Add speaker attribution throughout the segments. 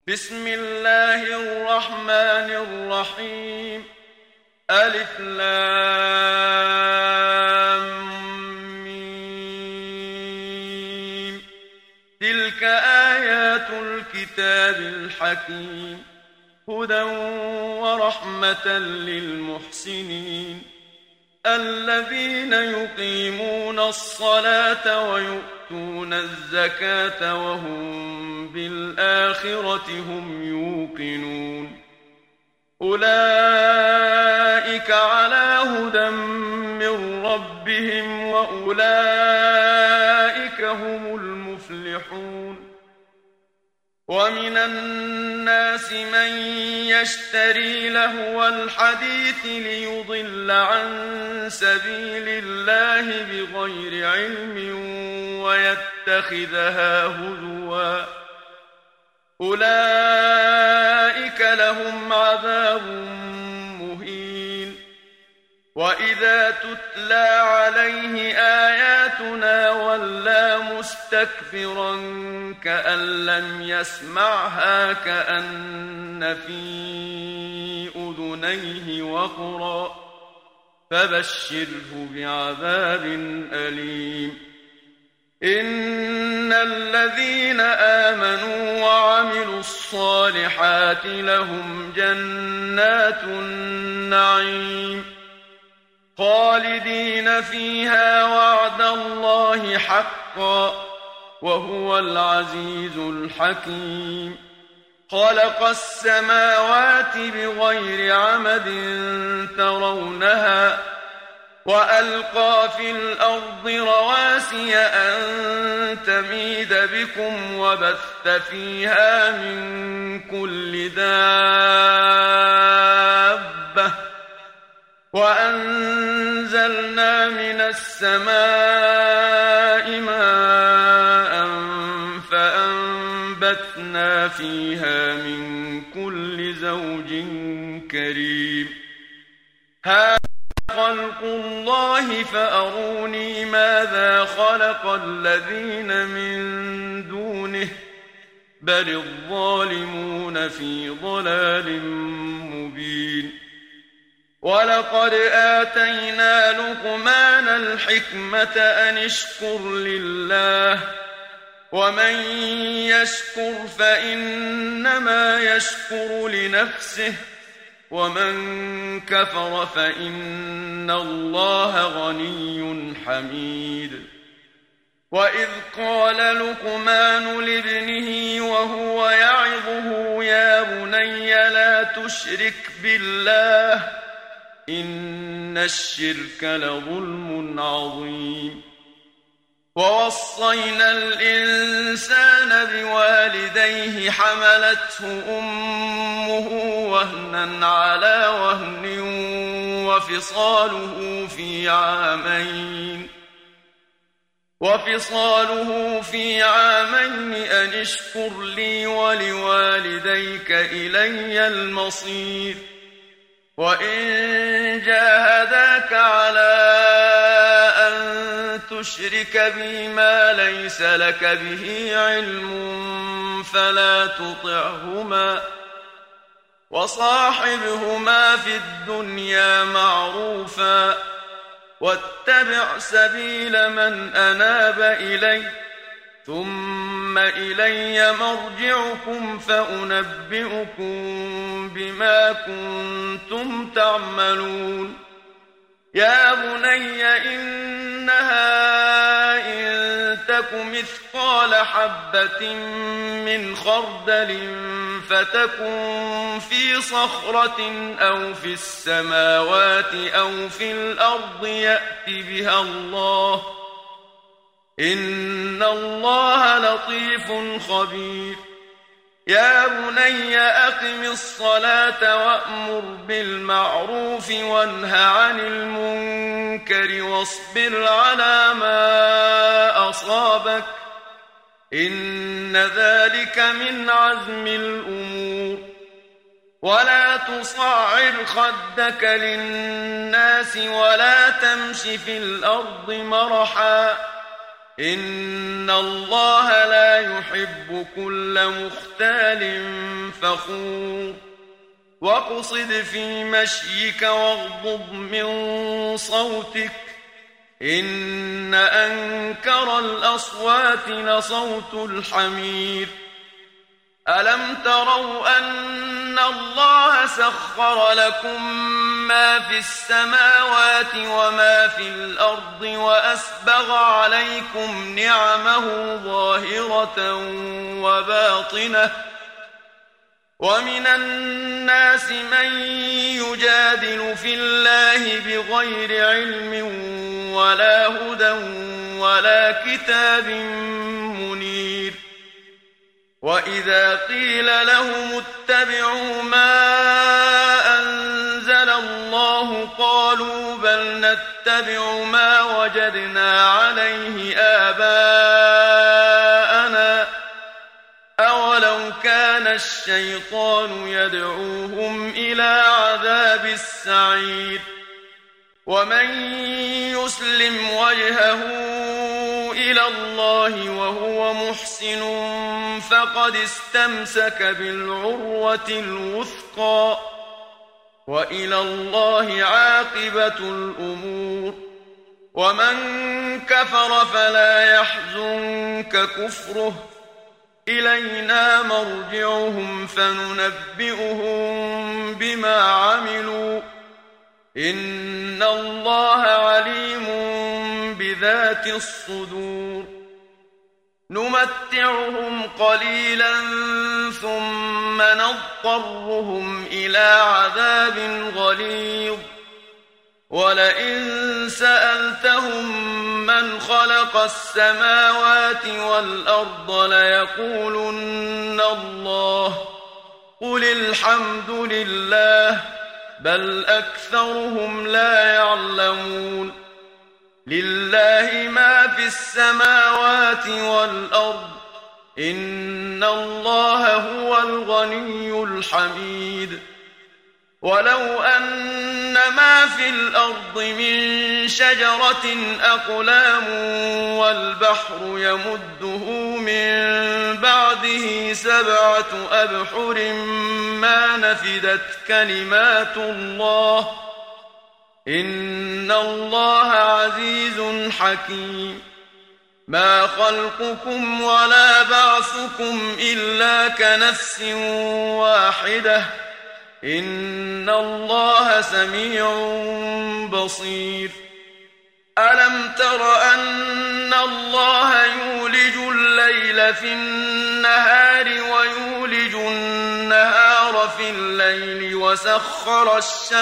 Speaker 1: بسم الله الرحمن الرحيم. ألف لام ميم. تلك آيات الكتاب الحكيم، هدى ورحمة للمحسنين الذين يقيمون الصلاة ويؤتون الزكاة وهم بالآخرة هم يوقنون. أولئك على هدى من ربهم وأولئك هم المفلحون. ومن الناس من يشتري لهو الحديث ليضل عن سبيل الله بغير علم ويتخذها هزوا، أولئك لهم عذاب مهين. وإذا تتلى عليه آياتنا ولى مستكبرا كأن لم يسمعها كأن في أذنيه وقرا، فبشره بعذاب أليم. إن الذين آمنوا وعملوا الصالحات لهم جنات النعيم خالدين فيها وعد الله حقا وهو العزيز الحكيم. خلق السماوات بغير عمد ترونها وألقى في الأرض رواسي أن تميد بكم وبث فيها من كل دابة وأنزلنا من السماء ماء فأنبتنا فيها من كل زوج كريم. هذا خلق الله فأروني ماذا خلق الذين من دونه بل الظالمون في ضلال مبين. ولقد آتينا لقمان الحكمة أن اشكر لله ومن يشكر فإنما يشكر لنفسه ومن كفر فإن الله غني حميد. وإذ قال لقمان لابنه وهو يعظه يا بني لا تشرك بالله إن الشرك لظلم عظيم. ووصينا الإنسان بوالديه حملته أمه وهنا على وهن وفصاله في عامين أن اشكر لي ولوالديك إلي المصير. وإن جاهداك على أن تشرك بي ما ليس لك به علم فلا تطعهما وصاحبهما في الدنيا معروفا واتبع سبيل من أناب إلي ثم إلي مرجعكم فأنبئكم بما كنتم تعملون. يا بني إنها إن تك مثقال حبة من خردل فتكن في صخرة أو في السماوات أو في الأرض يأت بها الله إن الله لطيف خبير. يا بني أقم الصلاة وأمر بالمعروف وانه عن المنكر واصبر على ما أصابك إن ذلك من عزم الأمور. ولا تصعر خدك للناس ولا تمش في الأرض مرحا إن الله لا يحب كل مختال فخور واقصد في مشيك واغضض من صوتك إن أنكر الأصوات لصوت الحمير ألم تروا أن الله سخر لكم ما في السماوات وما في الأرض وأسبغ عليكم نعمه ظاهرة وباطنة ومن الناس من يجادل في الله بغير علم ولا هدى ولا كتاب منير وإذا قيل لهم اتبعوا ما أنزل الله قالوا بل نتبع ما وجدنا عليه آباءنا أولو كان الشيطان يدعوهم إلى عذاب السعير ومن يسلم وجهه إلى الله وهو محسن فقد استمسك بالعروة الوثقى وإلى الله عاقبة الأمور ومن كفر فلا يحزنك كفره إلينا مرجعهم فننبئهم بما عملوا إن الله عليم بذات الصدور نمتعهم قليلا ثم نضطرهم إلى عذاب غليظ ولئن سألتهم من خلق السماوات والأرض ليقولن الله قل الحمد لله بل أكثرهم لا يعلمون لله ما في السماوات والأرض إن الله هو الغني الحميد ولو أن ما في الأرض من شجرة أقلام والبحر يمده من بعده 7 أبحر ما نفدت كلمات الله إن الله عزيز حكيم ما خلقكم ولا بعثكم إلا كنفس واحدة إن الله سميع بصير ألم تر أن الله يولج الليل في النهار ويولج النهار في الليل وسخر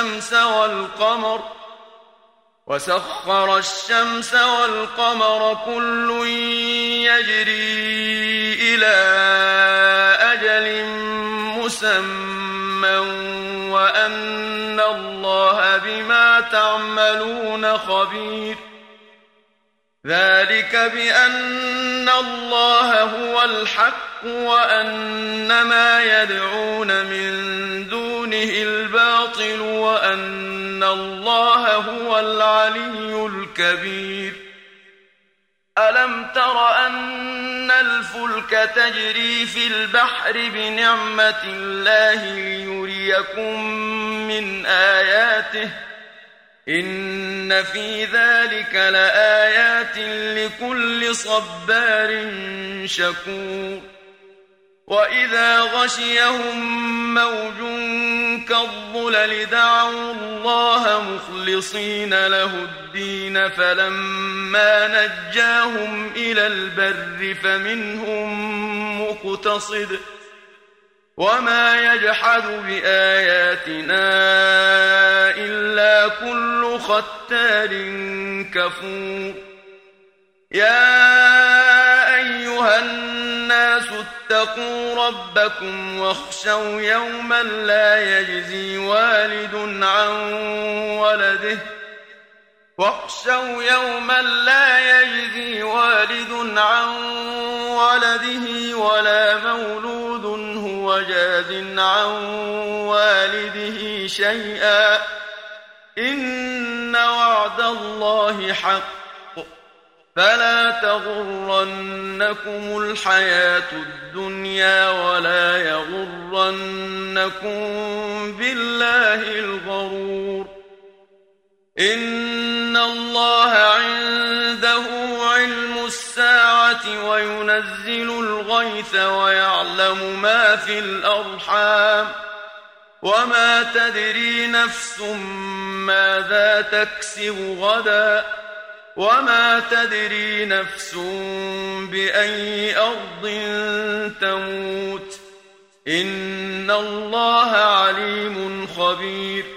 Speaker 1: الشمس والقمر كل يجري إلى أجل مسمى وأن الله بما تعملون خبير ذلك بأن الله هو الحق وأن ما يدعون من دونه الباطل وأن الله هو العلي الكبير ألم تر أن الفلك تجري في البحر بنعمة الله ليريكم من آياته إن في ذلك لآيات لكل صبار شكور وإذا غشيهم موج كالظلل دعوا الله مخلصين له الدين فلما نجاهم إلى البر فمنهم مقتصد وما يجحد بآياتنا إلا كل ختار كفور يا أيها الناس اتقوا ربكم واخشوا يوما لا يجزي والد عن ولده ولا مولود هو جاز عن والده شيئا إن وعد الله حق فلا تغرنكم الحياة الدنيا ولا يغرنكم بالله الغرور إن الله عنده علم الساعة وينزل الغيث ويعلم ما في الأرحام وما تدري نفس ماذا تكسب غدا وما تدري نفس بأي أرض تموت إن الله عليم خبير